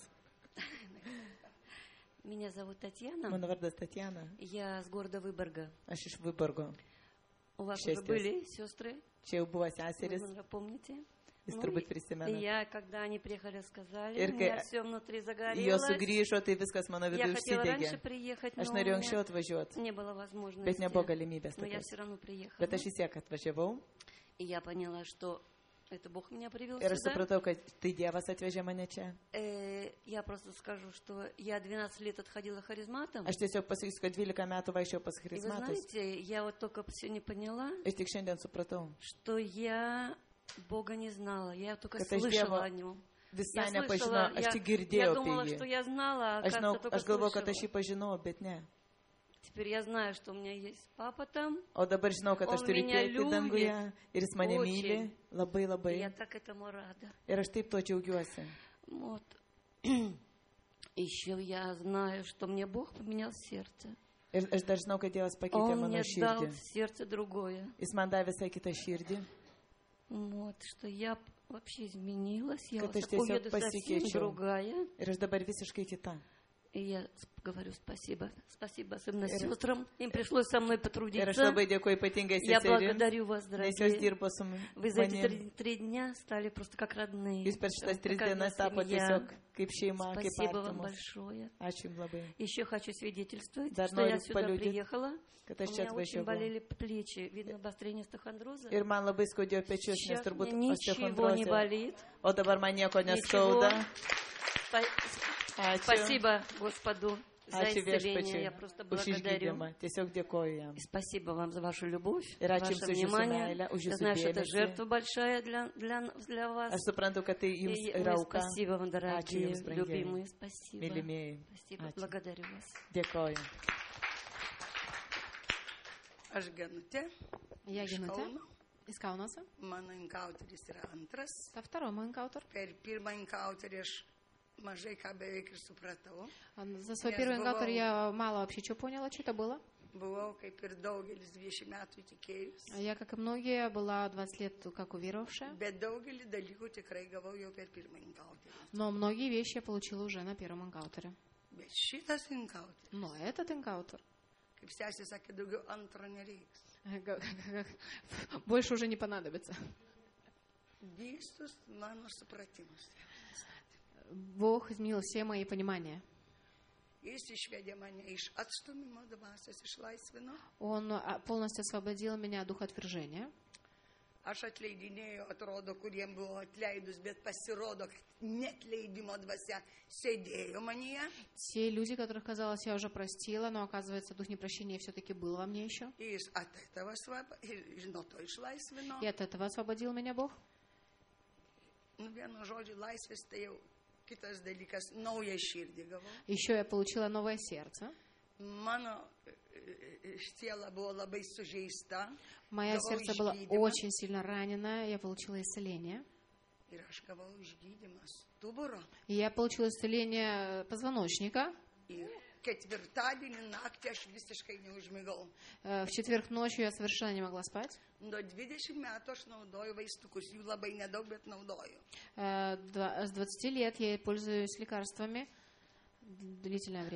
Меня зовут Татьяна. Mano vardas Tatjana. Я с города Выборга. Aš iš Viborgo. У вас Šestės. уже были сестры? Čia jau buvo Вы, seserys. наверное, помните? Jūs Ну, turbūt и- prisimenate. и я, когда они приехали, сказали, Ir у меня kai все внутри jos загорелось. sugrįžo, tai viskas mano Я viduje хотела раньше užsidegė. приехать, Aš но norėjau у anksčiau меня atvažiuoti, не было возможности. bet nebuvo galimybės Но я tokios. все равно приехала. Bet aš vis tiek atvažiavau И я поняла, что это Бог меня привел ir aš сюда. supratau, kad tai Dievas atvežė mane čia. Э, Я просто скажу, что я двенадцать лет отходила харизматом. Aš tiesiog pasakysiu, kad dvylika metų vaikščiau pas И вы charizmatus. знаете, я вот только сегодня поняла, Ir tik šiandien supratau, что я Бога не знала, я только kad aš слышала Dievo о Нем. visai Я nepažinau, слышала, aš я, tik я girdėjau думала, apie что jį. я знала, а Aš, žinau, оказывается, только aš galvoju, kad aš слышала. jį pažinau, bet ne. Теперь я знаю, что у меня есть папа там. O dabar žinau, kad aš Он turiu меня tėtį danguje любит ir jis mane очень. myli labai И labai. я так этому рада. Ir aš taip to džiaugiuosi. Вот. Еще я знаю, что мне Бог поменял сердце. Ir aš dar žinau, kad Dievas pakeitė Он mano мне дал širdį. сердце другое. Jis man davė visai kitą širdį, Вот, что я вообще изменилась. Я kad aš вот tiesiog уеду совсем pasikeičiau. другая. Ir aš dabar visiškai kita. И я с- говорю спасибо. Спасибо особенно Ir- сестрам. Им пришлось со мной Ir aš потрудиться. labai dėkuoju ypatingai Я seserims, благодарю вас, nes jos дорогие. dirbo su Вы за эти manim. три, три дня стали просто как родные. Jūs per šitas tris Как одна dienas tapo семья. tiesiog kaip šeima, kaip Спасибо вам artimus. большое. Ačiū jums labai. Еще хочу свидетельствовать, Dar что я noriu сюда paliudyti, приехала. kad У aš čia меня очень atvažiavau. болели плечи. Видно, обострение остеохондроза. Ir man labai skaudėjo pečius, nes Сейчас turbūt мне ничего не osteochondrozė. болит. O dabar man nieko Ничего. neskauda. Спа- Ačiū. Спасибо Господу за Ačiū исцеление. Я viešpačiui просто už благодарю. išgydymą. Tiesiog dėkoju jam. И спасибо вам за вашу любовь, Ir за ačiū ваше jums už jūsų внимание. meilę, už Я jūsų знаю, что это dėmesį. жертва большая для, для, для вас. Aš suprantu, kad tai jums И yra мы auka. спасибо вам, Ačiū дорогие, jums, brangieji. любимые. Спасибо. Mylimieji. Спасибо. Ačiū. Благодарю вас. Dėkoju. Aš Genutė. Я iš Genutė. Kauno. Из Каунаса. Mano inkauteris yra antras. Это второй мой инкаутер. Per pirmą inkauterį aš mažai ką beveik ir supratau. За свой Nes первый инкаутер buvau- я мало вообще чего поняла, что это было. Buvau kaip ir daugelis dvidešimt metų tikėjus. Я, как и многие, была двадцать лет как уверовавшая. Bet daugelį dalykų tikrai gavau jau per pirmą inkauterį. Но многие вещи я получила уже на первом инкаутере. Bet šitas inkauteris, Но этот инкаутер kaip sesė sakė, daugiau antro nereiks. больше уже не понадобится. Visus mano supratimus. Бог изменил все мои понимания. Jis išvedė mane iš atstumimo dvasios, išlaisvino. Он а, полностью освободил меня от духоотвержения. Aš atleidinėjau, atrodo, kuriem buvo atleidus, bet pasirodo, kad net leidimo dvasia sėdėjo manyje. Те люди, которых, казалось, я уже простила, но, оказывается, дух непрощения все-таки был во мне еще. Ir jis ateitavo svarbą ir nuo to išlaisvino. И от этого освободил меня Бог. Nu, vienu žodžiu, laisvės tai jau kitas dalykas, naują širdį gavau. Еще я получила новое сердце. Mano e, e, siela buvo labai sužeista. Мое Gavau сердце было išgydymą. очень сильно ранено. Я получила исцеление. Ir aš gavau išgydymą stuburo. И я получила исцеление позвоночника. Ir ketvirtadienį naktį aš visiškai neužmigau. Э, В четверг ночью я совершенно не могла спать. Nuo dvidešimt metų aš naudoju vaistukus, jų labai nedaug, bet naudoju. Э, два- С двадцати лет я пользуюсь лекарствами длительное время.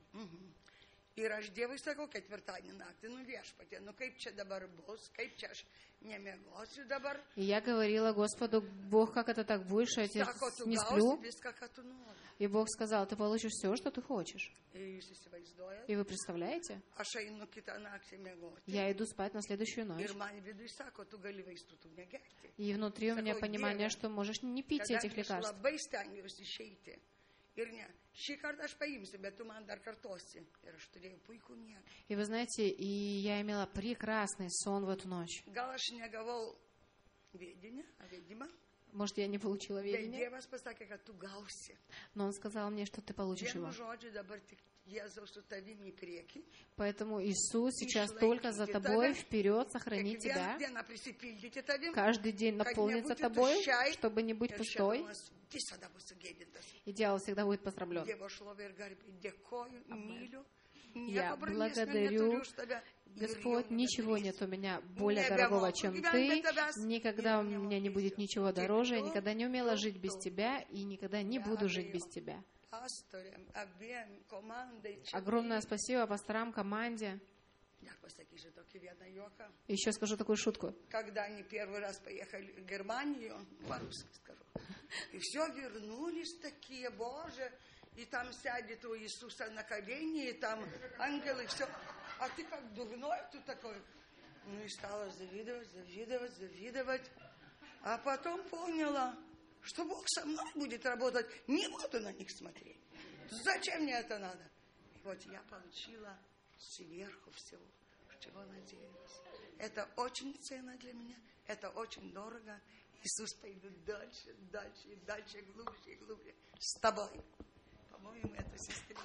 Mhm. Ir aš Dievui sakau ketvirtadienį naktį, nu viešpatie, nu kaip čia dabar bus, kaip čia aš nemiegosiu dabar. И я говорила Господу: Бог, как это так будет, что я теперь Sako, tu не gausi сплю? viską, ką tu nori. И Бог сказал: ты получишь все, что ты хочешь. Ir jūs įsivaizduojate? И вы представляете? Aš einu kitą naktį miegoti. Я иду спать на следующую ночь. Ir man vidui sako, tu gali vaistų, tu negerti. И внутри у меня Sakau, понимание, Dieve, что можешь не пить этих kadangi aš лекарств. labai stengiausi išeiti. Ir ne, šį kartą aš paimsiu, bet tu man dar kartosi. Ir aš turėjau puikų miegą. И вы знаете, и я имела прекрасный сон в эту ночь. Gal aš negavau vedinę, vedimą, Может, я не получила bet видение, Dievas pasakė, kad tu gausi. но Он сказал мне, что ты получишь Vienu его. žodžiu dabar tik Jėzaus su tavimi į priekį. Поэтому Иисус сейчас Išlaikyti только за тобой, tave, вперед, сохранить kiekvieną тебя, dieną prisipildyti tavim, каждый день kad наполниться nebūti тобой, tuščiai, чтобы не быть ir пустой, šėtonas visada bus sugėdintas. и дьявол всегда будет посрамлен. Dievo šlovė ir garbė. Dėkoju, myliu. Я Nieko brangesnio благодарю, neturiu už tave. Господь, ничего нет у меня более дорогого, чем Ты. Никогда у меня не будет ничего дороже. Я никогда не умела жить без Тебя и никогда не буду жить без Тебя. Pastoriam, abiem, komandai. čia. Огромное спасибо пасторам, команде. Dar pasakysiu tokį vieną juoką. Еще скажу такую шутку. Когда они первый раз поехали в Германию, по-русски скажу, и все вернулись такие, Боже, и там сядет у Иисуса на колени, и там ангелы, все. А ты как дурной тут такой. Ну и стала завидовать, завидовать, завидовать. А потом поняла, что Бог со мной будет работать, не буду на них смотреть. Зачем мне это надо? И вот я получила сверху всего, чего надеялась. Это очень ценно для меня, это очень дорого. Иисус пойдет дальше, дальше, дальше, глубже и глубже. С тобой. По-моему, это сестричка.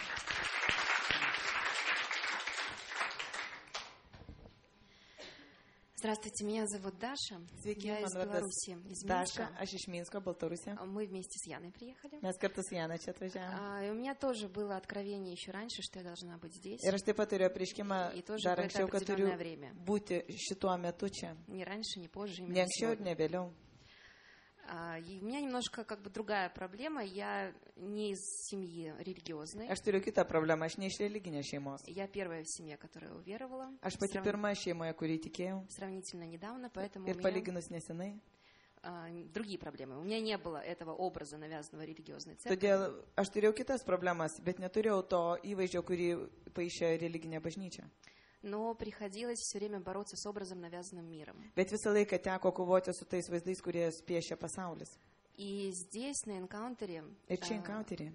Здравствуйте, меня зовут Даша. Sveiki, Я из mano vardas Беларуси, из Daša, Минска. aš iš Minsko, Baltarusija. Мы вместе с Яной приехали. Mes kartu su Jana čia atvažiavome. А, и у меня тоже было откровение еще раньше, что я должна быть здесь. Ir aš taip pat turėjau prieškimą И тоже dar в это anksčiau, kad turiu определенное время. būti šituo metu čia. Не раньше, не позже, именно Ne anksčiau ir сегодня. ne vėliau. А, и у меня немножко как бы другая проблема. Я не из семьи религиозной. Aš turiu kitą problemą, aš ne iš religinės šeimos. Я первая в семье, которая уверовала. Aš pati Срав- pirma šeimoje, kurį tikėjau. Сравнительно недавно, поэтому Ir у меня palyginus nesenai. а, другие проблемы. У меня не было этого образа, навязанного религиозной церкви. Todėl aš turėjau kitas problemas, bet neturėjau to įvaizdžio, kurį paaišė religinė bažnyčia. Но приходилось все время бороться с образом, навязанным миром. Bet visą laiką teko kovoti su tais vaizdais, kurie piešia pasaulis. И здесь, на энкаунтере, Ir čia а, encounterį.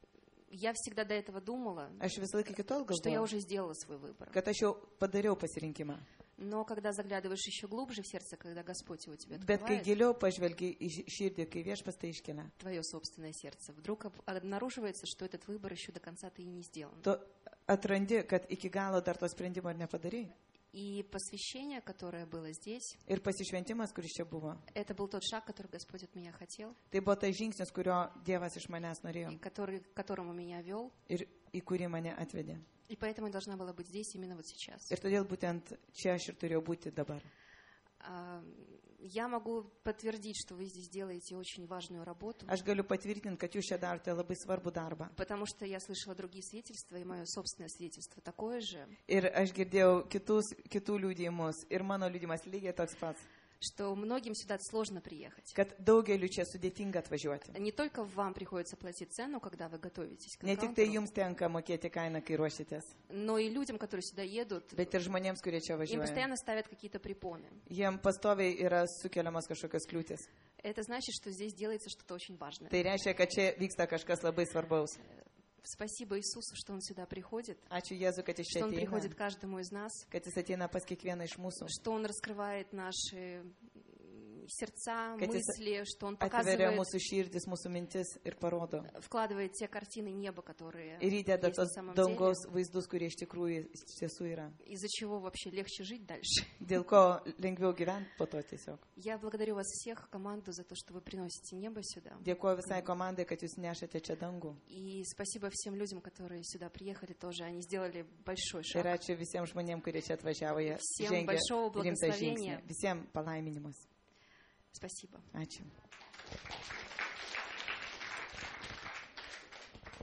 я всегда до этого думала, Aš visą laiką iki tol что я galvojau, уже сделала свой выбор. kad aš jau padariau pasirinkimą. Но когда заглядываешь еще глубже в сердце, когда Господь его тебе Bet kai открывает, giliau pažvelgi į širdį, kai viešpas tai iškelia, твое собственное сердце, вдруг об- обнаруживается, что этот выбор еще до конца ты и не сделан. tu atrandi, kad iki galo dar to sprendimo ir nepadarai. И посвящение, которое было здесь, Ir pasišventimas, kuris čia buvo, это был тот шаг, который Господь от меня хотел, tai buvo tas žingsnis, kurio Dievas iš manęs norėjo и который, к которому меня вел. ir į kurį mane atvedė. И поэтому я должна была быть здесь именно вот сейчас. Ir todėl būtent čia aš ir turėjau būti dabar. А, Я могу подтвердить, что вы здесь делаете очень важную работу, Aš galiu patvirtinti, kad jūs čia darote labai svarbų darbą. потому что я слышала другие свидетельства, и мое собственное свидетельство такое же, Ir aš girdėjau kitus, kitų liūdėjimus ir mano liūdimas lygiai toks pats, что многим сюда сложно приехать. kad daugeliu čia sudėtinga atvažiuoti. Не только вам приходится платить цену, когда вы готовитесь к Ne tik tai энкаунтеру, jums tenka mokėti kainą, kai ruošitės, но и людям, которые сюда едут, bet ir žmonėms, kurie čia им važiuoja. постоянно ставят какие-то препоны. Jiem pastoviai yra sukeliamas kažkokios kliūtis. Это значит, что здесь делается что-то очень важное. Tai reiškia, kad čia vyksta kažkas labai svarbaus. Спасибо Иисусу, что Он сюда приходит, Ačiū Jėzui, kad jis čia что Он приходит ateina, к каждому из нас, kad jis ateina pas kiekvieną iš mūsų, что Он раскрывает наши сердца, kad jis мысли, что Он atveria показывает, mūsų širdis, mūsų mintis ir parodo. вкладывает те картины неба, которые Ir įdeda есть на tos самом деле, dangaus vaizdus, kurie iš tikrųjų iš tiesų yra. из-за чего вообще lегче жить дальше. Dėl ko lengviau gyventi po to tiesiog. Я благодарю вас всех, команду, за то, что вы приносите небо сюда. Dėkuoju visai komandai, kad jūs nešate čia dangų. И спасибо всем людям, которые сюда приехали тоже. Они сделали большой Ir шаг. ačiū visiems žmonėms, kurie čia atvažiavo. Jie Всем žengė большого rimtą žingsnį. благословения. Visiems palaiminimas. Спасибо. Ačiū.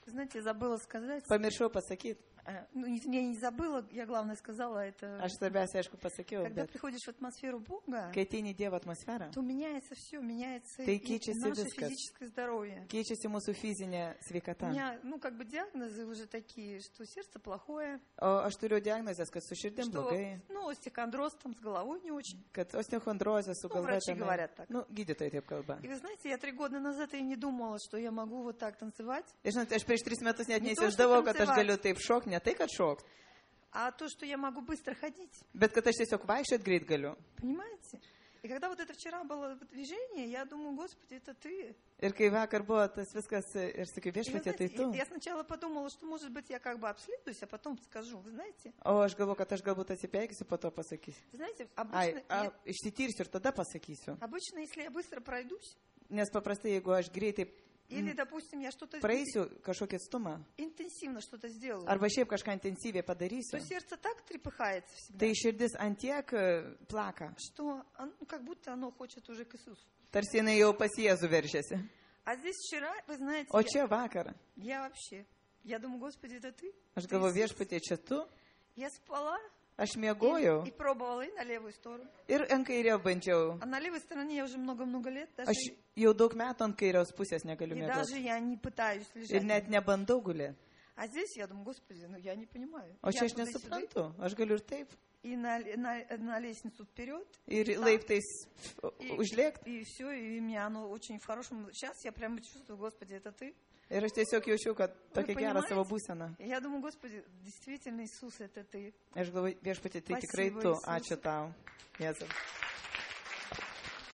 Знаете, забыла сказать. Pamiršau pasakyti. Ну, не, я не забыла, я главное сказала, это... Aš svarbiausia, aišku, pasakiau, Когда bet приходишь в атмосферу Бога, kai ateini į Dievo atmosferą, то меняется все, меняется tai и, и keičiasi наше viskas. физическое здоровье. Keičiasi mūsų fizinė У sveikata. меня, ну, как бы диагнозы уже такие, что сердце плохое, O aš turiu diagnozes, kad su širdim что, blogai, ну, остеохондроз там с головой не очень. kad osteochondrozė su Ну, galva врачи tenai. говорят так. Nu, gydytojai taip kalba. И вы знаете, я три года назад и не думала, что я могу вот так танцевать. Ir žinot, aš prieš tris metus net Ne to, neįsivaizdavau, što kad aš tancevat. galiu taip šokti, ne tai, kad šokti, А то, что я могу быстро ходить, bet kad aš tiesiog vaikščiot greit galiu. понимаете? И когда вот это вчера было движение, я думаю, Господи, это Ты. Ir kai vakar buvo tas viskas, ir sakiau, И вы viešpatie, tai знаете, tu. я сначала подумала, что, может быть, я как бы обследуюсь, а потом скажу. Вы знаете, O aš galvoju, kad aš galbūt atsipeikysiu, po to pasakysiu. вы знаете, Ai, обычно, a, я- išsitirsiu ir tada pasakysiu. обычно, если я быстро пройдусь, Nes paprastai, jeigu aš greitai или, допустим, я что-то praeisiu kažkokį atstumą, интенсивно что-то сделаю, arba šiaip kažką intensyviai то padarysiu, сердце так трепыхается всегда, tai širdis antiek e, plaka, что оно- ну, как будто оно хочет уже к Иисусу. tarsi jinai jau pas Jėzų veržiasi. А здесь вчера, вы знаете, O я, čia vakar, я вообще, я думаю, Господи, это Ты? aš Ты galvoju, Иисус? viešpatie, čia tu, Я спала aš и, miegojau и пробовала и на левую сторону. ir ant kairėjo bandžiau. А на левой стороне я уже много-много лет, даже, Aš jau daug metų ant kairios pusės negaliu и даже miegoti. я не пытаюсь лежать. Ir net nebandau gulėti. А здесь я думаю, Господи, ну я не понимаю. O čia Я aš туда и сюда, nesuprantu, aš galiu ir taip. и на, на, на лестницу вперед, Ir там, laiptais и, užlėkti. и все, и меня оно очень в хорошем... Сейчас я прямо чувствую, Господи, это Ты. Ir aš tiesiog jaučiu, kad Вы tokia gera savo понимаете? būsena. И я думаю, Господи, действительно, Иисус, это Ты. Aš galvoju, viešpatie, tai tikrai Spasibo, tu. Iisus. Ačiū tau. Jėzau.